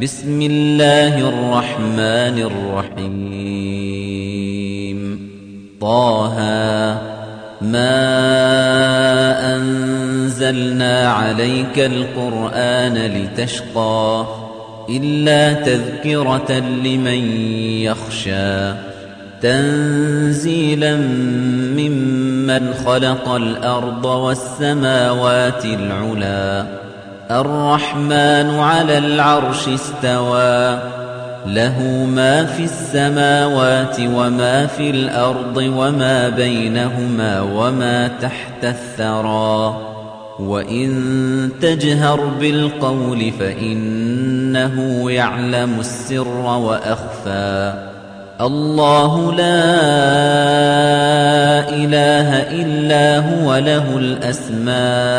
بسم الله الرحمن الرحيم طه ما أنزلنا عليك القرآن لتشقى إلا تذكرة لمن يخشى تنزيلا ممن خلق الأرض والسماوات العلى الرحمن على العرش استوى له ما في السماوات وما في الأرض وما بينهما وما تحت الثرى وإن تجهر بالقول فإنه يعلم السر وأخفى الله لا إله إلا هو له الأسماء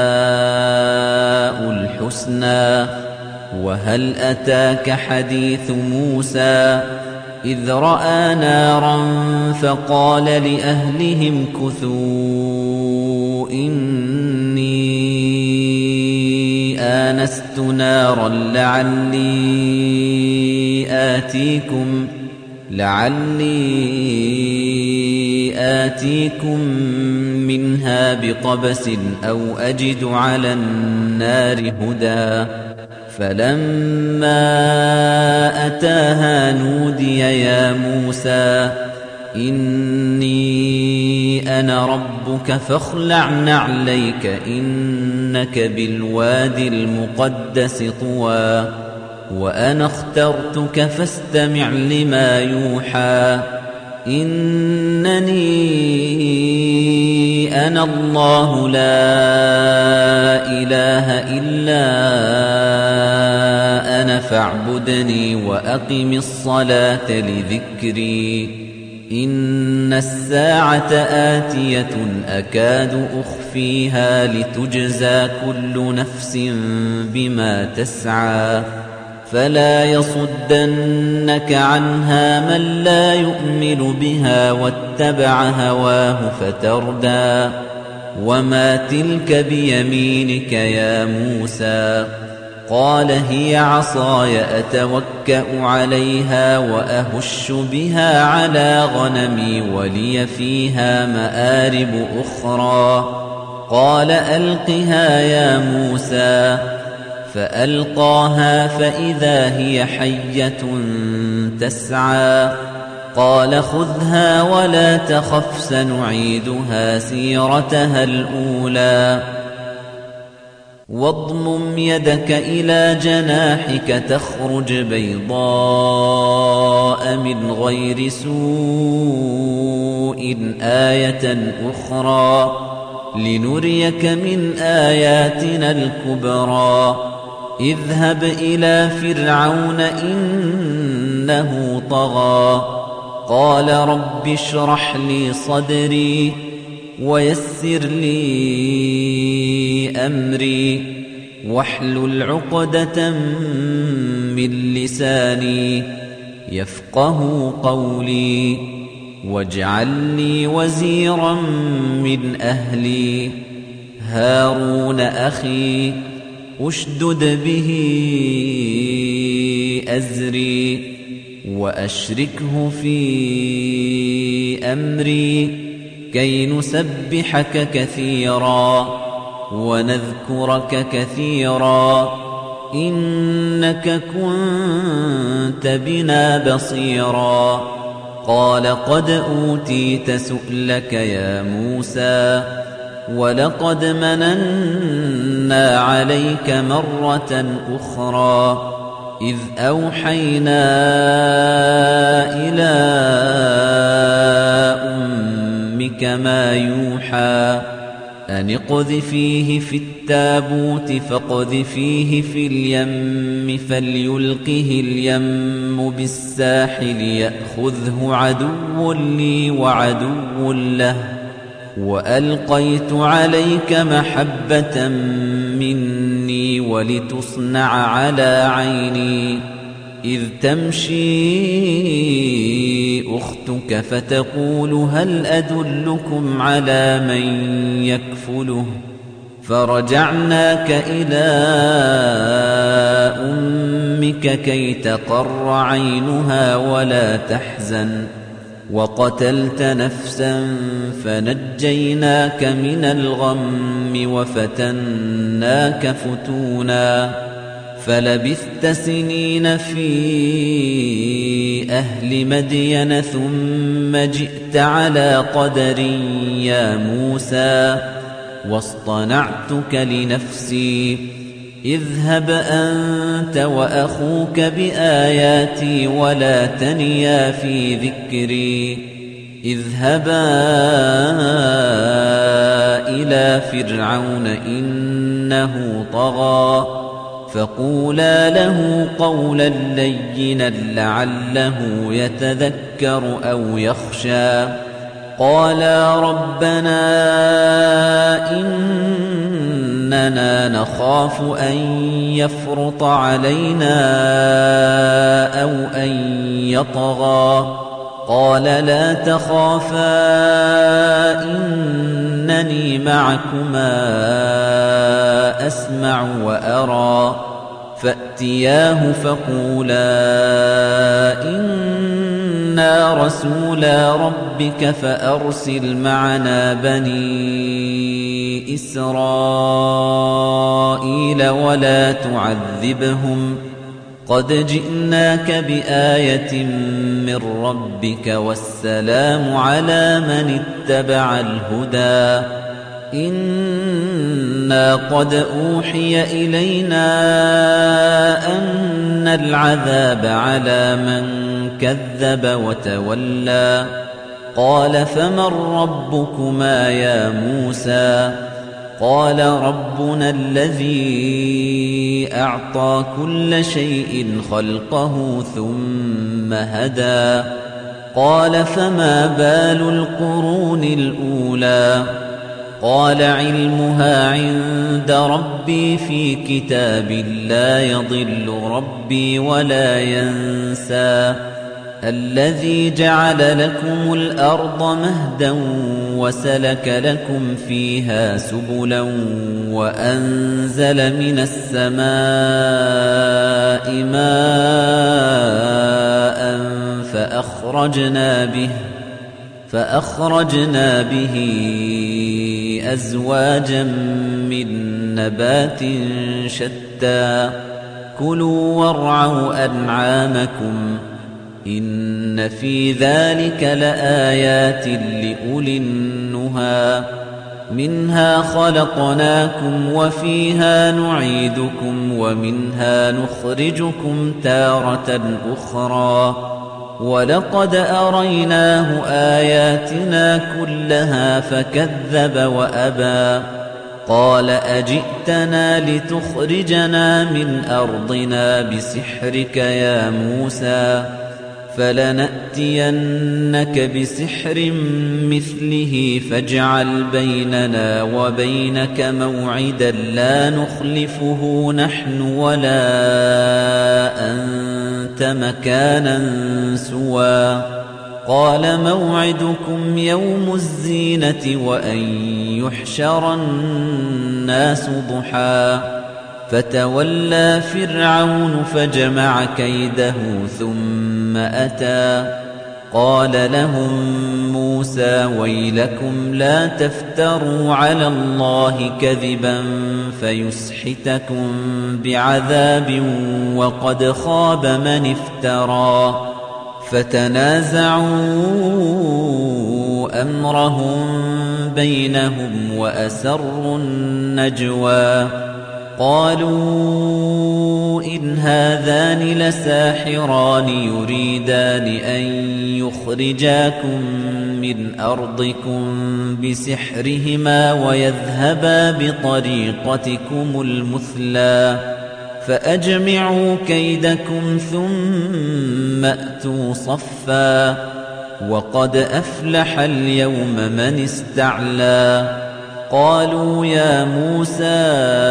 الحسنى وهل أتاك حديث موسى إذ رأى نارا فقال لأهلهم كثوا إني آنست نارا لعلي آتيكم منها بقبس أو أجد على النار هدى فلما أتاها نودي يا موسى إني أنا ربك فاخلع نعليك إنك بالوادي المقدس طوى وأنا اخترتك فاستمع لما يوحى إنني أنا الله لا إله إلا أنا فاعبدني وأقم الصلاة لذكري إن الساعة آتية أكاد أخفيها لتجزى كل نفس بما تسعى فلا يصدنك عنها من لا يؤمن بها واتبع هواه فتردى وما تلك بيمينك يا موسى قال هي عصاي أتوكأ عليها وأهش بها على غنمي ولي فيها مآرب أخرى قال ألقها يا موسى فألقاها فإذا هي حية تسعى قال خذها ولا تخف سنعيدها سيرتها الأولى واضمم يدك إلى جناحك تخرج بيضاء من غير سوء آية أخرى لنريك من آياتنا الكبرى اذهب إلى فرعون إنه طغى قال رب اشرح لي صدري ويسر لي أمري واحلل عقدة من لساني يفقه قولي واجعل لي وزيرا من أهلي هارون أخي أشدد به أزري وأشركه في أمري كي نسبحك كثيرا ونذكرك كثيرا إنك كنت بنا بصيرا قال قد أوتيت سؤلك يا موسى ولقد مننا عليك مرة أخرى إذ أوحينا إلى أمك ما يوحى أن اقذفيه في التابوت فاقذفيه في اليم فليلقه اليم بالساحل يأخذه عدو لي وعدو له وألقيت عليك محبة مني ولتصنع على عيني إذ تمشي أختك فتقول هل أدلكم على من يكفله فرجعناك إلى أمك كي تقر عينها ولا تحزن وقتلت نفسا فنجيناك من الغم وفتناك فتونا فلبثت سنين في أهل مدين ثم جئت على قدر يا موسى واصطنعتك لنفسي اذهب أنت وأخوك بآياتي ولا تنيا في ذكري اذهبا إلى فرعون إنه طغى فقولا له قولا لينا لعله يتذكر أو يخشى قالا ربنا إننا نخاف أن يفرط علينا أو أن يطغى قال لا تخافا إنني معكما أسمع وأرى فأتياه فقولا إنا رسولا ربك فأرسل معنا بني إسرائيل ولا تعذبهم قد جئناك بآية من ربك والسلام على من اتبع الهدى إنا قد أوحي إلينا أن العذاب على من كذب وتولى قال فمن ربكما يا موسى قال ربنا الذي أعطى كل شيء خلقه ثم هدى قال فما بال القرون الأولى قال علمها عند ربي في كتاب لا يضل ربي ولا ينسى الذي جعل لكم الأرض مهدا وسلك لكم فيها سبلا وأنزل من السماء ماء فأخرجنا به أزواجا من نبات شتى كلوا وارعوا أنعامكم إن في ذلك لآيات لأولي النهى منها خلقناكم وفيها نعيدكم ومنها نخرجكم تارة أخرى ولقد أريناه آياتنا كلها فكذب وأبى قال أجئتنا لتخرجنا من أرضنا بسحرك يا موسى فلنأتينك بسحر مثله فاجعل بيننا وبينك موعدا لا نخلفه نحن ولا أنت مكانا سوى قال موعدكم يوم الزينة وأن يحشر الناس ضحى فتولى فرعون فجمع كيده ثم أتى قال لهم موسى ويلكم لا تفتروا على الله كذبا فيسحتكم بعذاب وقد خاب من افترى فتنازعوا أمرهم بينهم وأسروا النجوى قالوا إن هذان لساحران يريدان أن يخرجاكم من أرضكم بسحرهما ويذهبا بطريقتكم المثلى فأجمعوا كيدكم ثم أتوا صفا وقد أفلح اليوم من استعلى قالوا يا موسى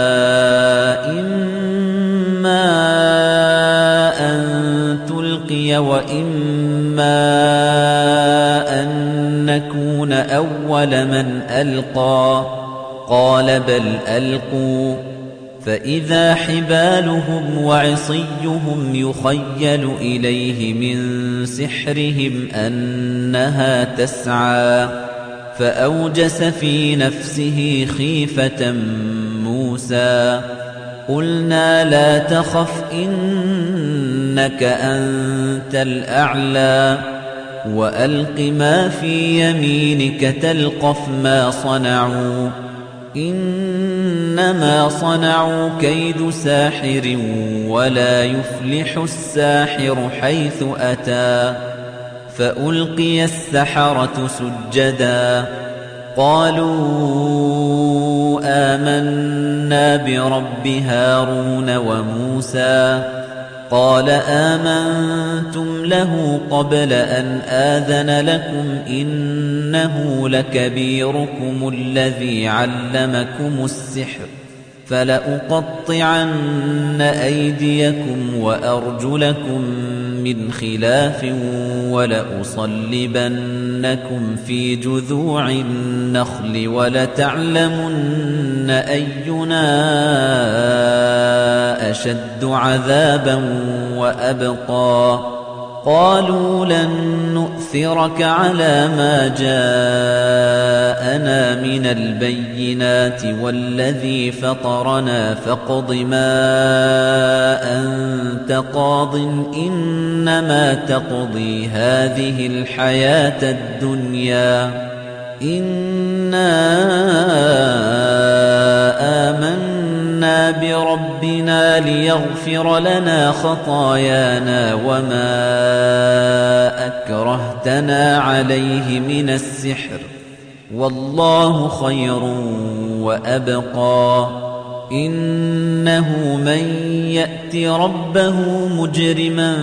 إما أن تلقي وإما أن نكون أول من ألقى قال بل ألقوا فإذا حبالهم وعصيهم يخيل إليه من سحرهم أنها تسعى فأوجس في نفسه خيفة موسى قلنا لا تخف إنك أنت الأعلى وألق ما في يمينك تلقف ما صنعوا إنما صنعوا كيد ساحر ولا يفلح الساحر حيث أتى فألقي السحرة سجدا قالوا آمنا برب هارون وموسى قال آمنتم له قبل أن آذن لكم إنه لكبيركم الذي علمكم السحر فلأقطعن أيديكم وأرجلكم من خلاف ولأصلبنكم في جذوع النخل ولتعلمن أينا أشد عذابا وأبقى قالوا لن نؤثرك على ما جاءنا من البينات والذي فطرنا فاقض ما أنت قاض إنما تقضي هذه الحياة الدنيا إنا آمنا بربنا ليغفر لنا خطايانا وما أكرهتنا عليه من السحر والله خير وأبقى إنه من يأت ربه مجرما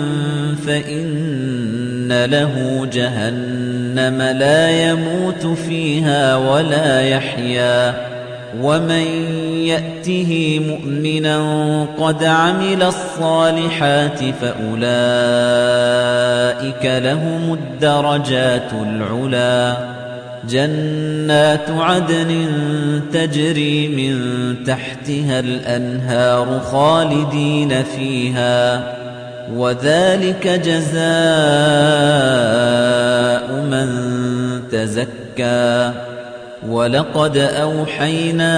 فإن له جهنم لا يموت فيها ولا يحيا ومن يأته مؤمنا قد عمل الصالحات فأولئك لهم الدرجات العلا جنات عدن تجري من تحتها الأنهار خالدين فيها وذلك جزاء من تزكى ولقد أوحينا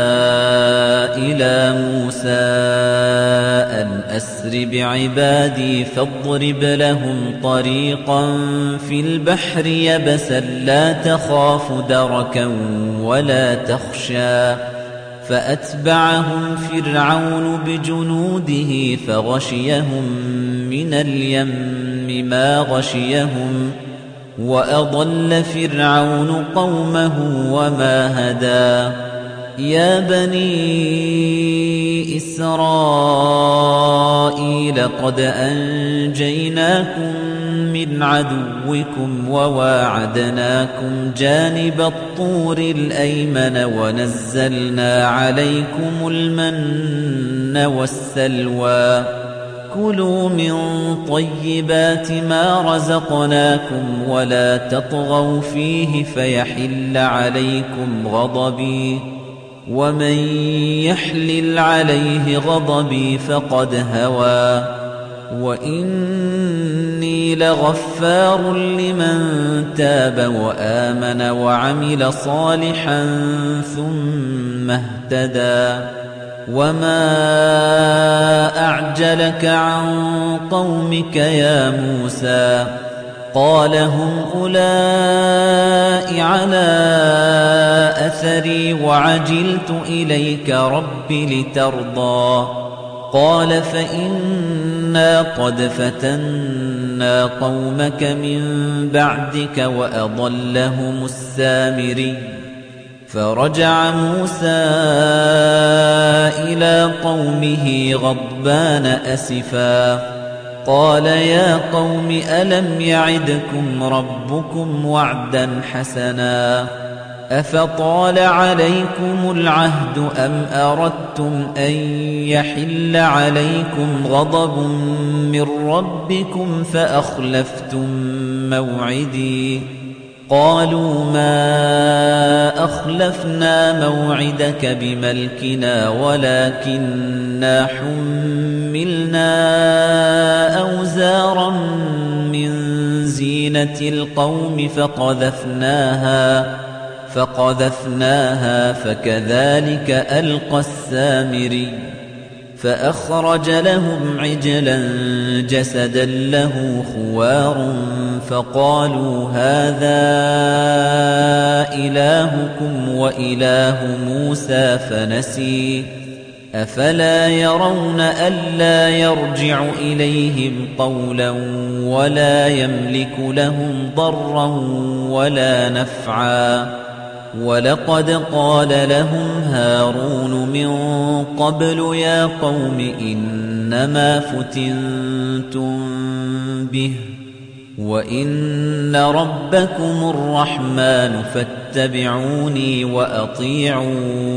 إلى موسى أن أسر بعبادي فاضرب لهم طريقا في البحر يبسا لا تخاف دركا ولا تخشى فأتبعهم فرعون بجنوده فغشيهم من اليم ما غشيهم وأضل فرعون قومه وما هدى يا بني إسرائيل قد أنجيناكم من عدوكم وواعدناكم جانب الطور الأيمن ونزلنا عليكم المن والسلوى كلوا من طيبات ما رزقناكم ولا تطغوا فيه فيحل عليكم غضبي ومن يحلل عليه غضبي فقد هوى وإني لغفار لمن تاب وآمن وعمل صالحا ثم اهتدى وما أعجلك عن قومك يا موسى قال هم أولئك على أثري وعجلت إليك رب لترضى قال فإنا قد فتنا قومك من بعدك وأضلهم السامري فرجع موسى إلى قومه غضبان أسفا قال يا قوم ألم يعدكم ربكم وعدا حسنا أفطال عليكم العهد أم أردتم أن يحل عليكم غضب من ربكم فأخلفتم موعدي قالوا ما أخلفنا موعدك بملكنا ولكننا حملنا أوزارا من زينة القوم فقذفناها فكذلك ألقى السامري فأخرج لهم عجلا جسدا له خوار فقالوا هذا إلهكم وإله موسى فنسي أفلا يرون ألا يرجع إليهم قولا ولا يملك لهم ضرا ولا نفعا ولقد قال لهم هارون من قبل يا قوم إنما فتنتم به وإن ربكم الرحمن فاتبعوني وأطيعوا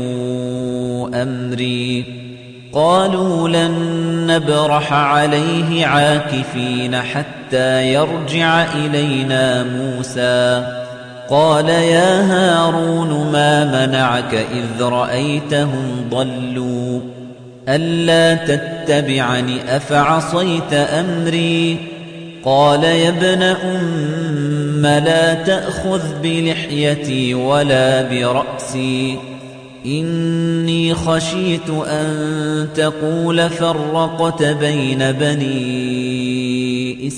أمري قالوا لن نبرح عليه عاكفين حتى يرجع إلينا موسى قال يا هارون ما منعك إذ رأيتهم ضلوا ألا تتبعني أفعصيت أمري قال يا ابن أم لا تأخذ بلحيتي ولا برأسي إني خشيت أن تقول فرقت بين بني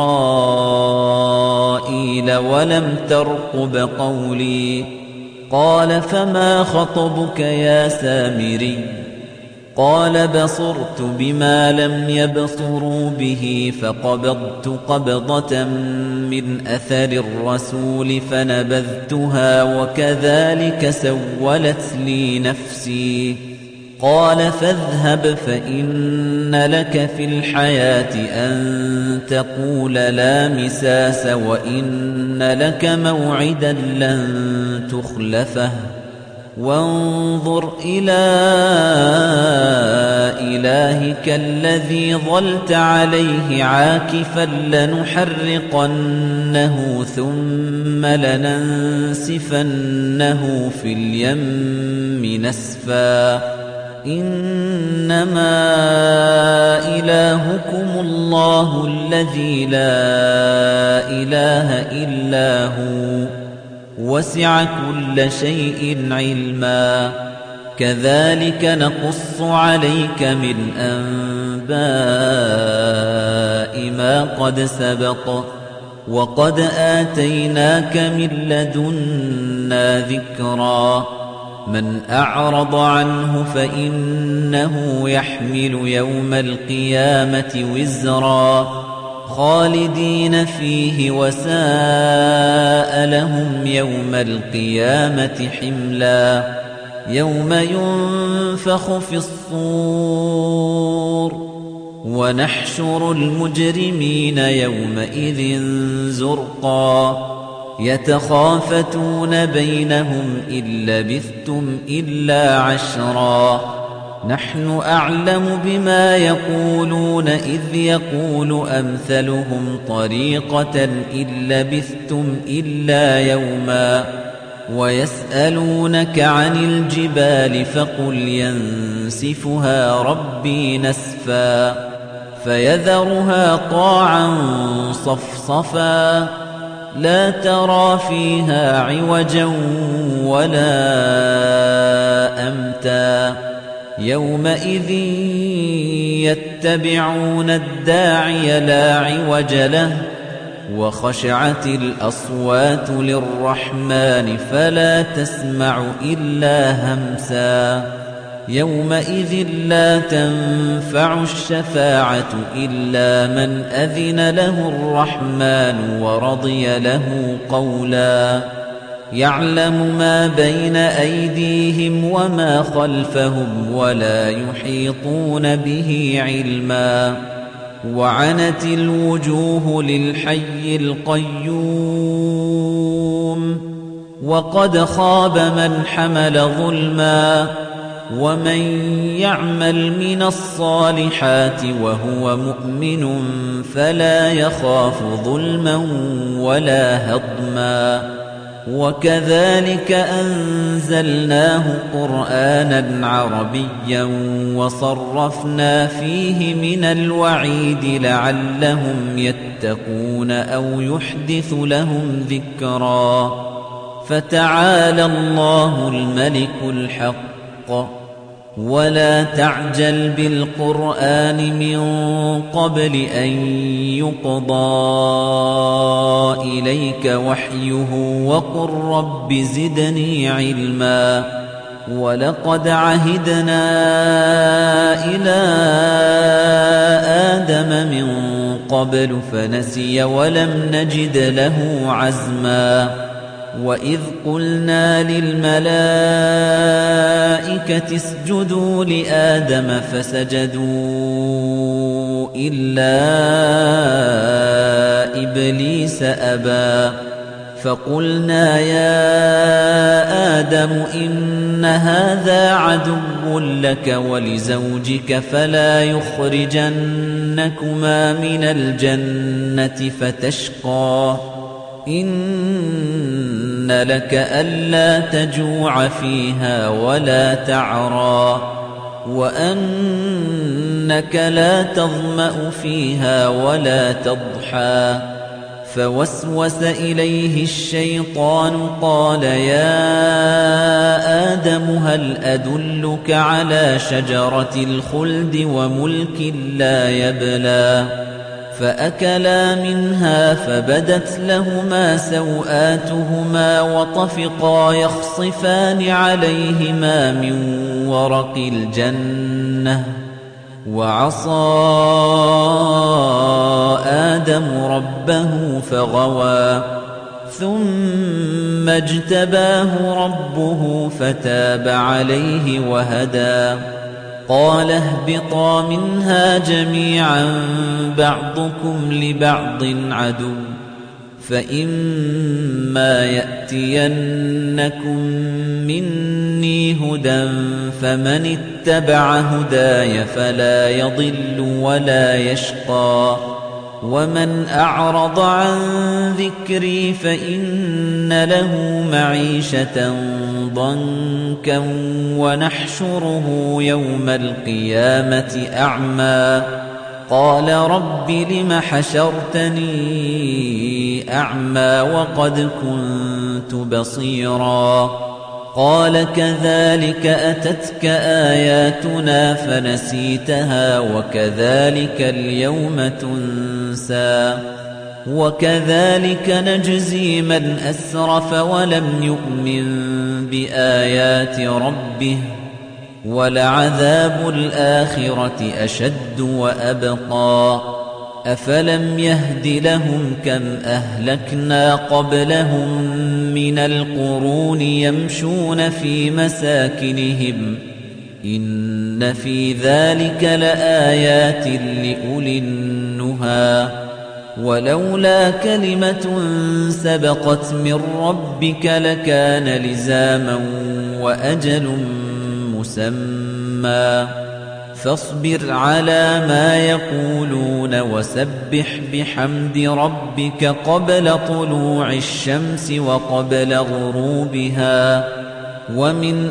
إسرائيل ولم ترقب قولي قال فما خطبك يا سامري قال بصرت بما لم يبصروا به فقبضت قبضة من أثر الرسول فنبذتها وكذلك سولت لي نفسي قال فاذهب فإن لك في الحياة أن تقول لا مساس وإن لك موعدا لن تخلفه وانظر إلى إلهك الذي ظلت عليه عاكفا لنحرقنه ثم لننسفنه في اليم نسفا إنما إلهكم الله الذي لا إله إلا هو وسع كل شيء علما كذلك نقص عليك من أنباء ما قد سبق وقد آتيناك من لدنا ذكرا من أعرض عنه فإنه يحمل يوم القيامة وزرا خالدين فيه وساء لهم يوم القيامة حملا يوم ينفخ في الصور ونحشر المجرمين يومئذ زرقا يتخافتون بينهم إن لبثتم إلا عشرا نحن أعلم بما يقولون إذ يقول أمثلهم طريقة إن لبثتم إلا يوما ويسألونك عن الجبال فقل ينسفها ربي نسفا فيذرها قاعا صفصفا لا ترى فيها عوجا ولا أمتا يومئذ يتبعون الداعي لا عوج له وخشعت الأصوات للرحمن فلا تسمع إلا همسا يومئذ لا تنفع الشفاعة إلا من أذن له الرحمن ورضي له قولا يعلم ما بين أيديهم وما خلفهم ولا يحيطون به علما وعنت الوجوه للحي القيوم وقد خاب من حمل ظلما ومن يعمل من الصالحات وهو مؤمن فلا يخاف ظلما ولا هضما وكذلك أنزلناه قرآنًا عربيًّا وصرفنا فيه من الوعيد لعلهم يتقون أو يحدث لهم ذكرًا فتعالى الله الملك الحق ولا تعجل بالقرآن من قبل أن يقضى إليك وحيه وقل رب زدني علما ولقد عهدنا إلى آدم من قبل فنسي ولم نجد له عزما وإذ قلنا للملائكة اسجدوا لآدم فسجدوا إلا إبليس أبى فقلنا يا آدم إن هذا عدو لك ولزوجك فلا يخرجنكما من الجنة فتشقى إن لك ألا تجوع فيها ولا تعرى وأنك لا تظمأ فيها ولا تضحى فوسوس إليه الشيطان قال يا آدم هل أدلك على شجرة الخلد وملك لا يبلى فأكلا منها فبدت لهما سوآتهما وطفقا يخصفان عليهما من ورق الجنة وعصى آدم ربه فغوى ثم اجتباه ربه فتاب عليه وهدى قال اهبطا منها جميعا بعضكم لبعض عدو فإما يأتينكم مني هدى فمن اتبع هداي فلا يضل ولا يشقى ومن أعرض عن ذكري فإن له معيشة ضنكا ونحشره يوم القيامة أعمى قال رب لم حشرتني أعمى وقد كنت بصيرا قال كذلك أتتك آياتنا فنسيتها وكذلك اليوم تنسى وكذلك نجزي من أسرف ولم يؤمن بآيات ربه ولعذاب الآخرة أشد وأبقى أفلم يهد لهم كم أهلكنا قبلهم من القرون يمشون في مساكنهم إن في ذلك لآيات لأولي النهى ولولا كلمة سبقت من ربك لكان لزاما وأجل مسمى فاصبر على ما يقولون وسبح بحمد ربك قبل طلوع الشمس وقبل غروبها ومن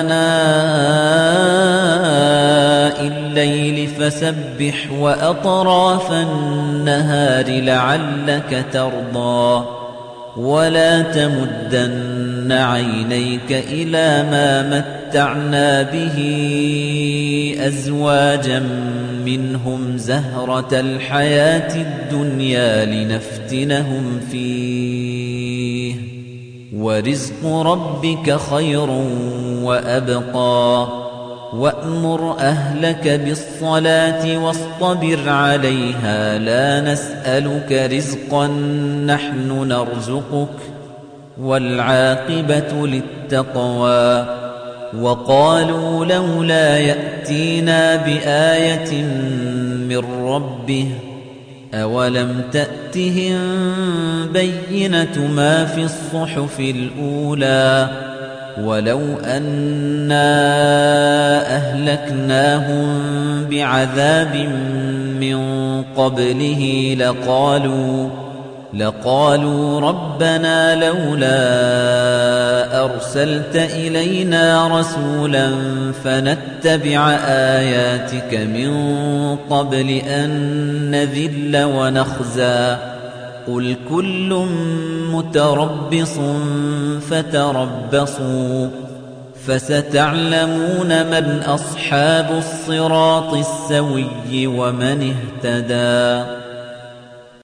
آناء الليل فسبح وأطراف النهار لعلك ترضى ولا تمدن عينيك إلى ما متعنا به أزواجا منهم زهرة الحياة الدنيا لنفتنهم فيه ورزق ربك خير وأبقى وأمر أهلك بالصلاة واصطبر عليها لا نسألك رزقا نحن نرزقك والعاقبة للتقوى وقالوا لولا يأتينا بآية من ربه أولم تأتهم بينة ما في الصحف الأولى ولو أنا أهلكناهم بعذاب من قبله لقالوا ربنا لولا أرسلت إلينا رسولا فنتبع آياتك من قبل أن نذل ونخزى قل كل متربص فتربصوا فستعلمون من أصحاب الصراط السوي ومن اهتدى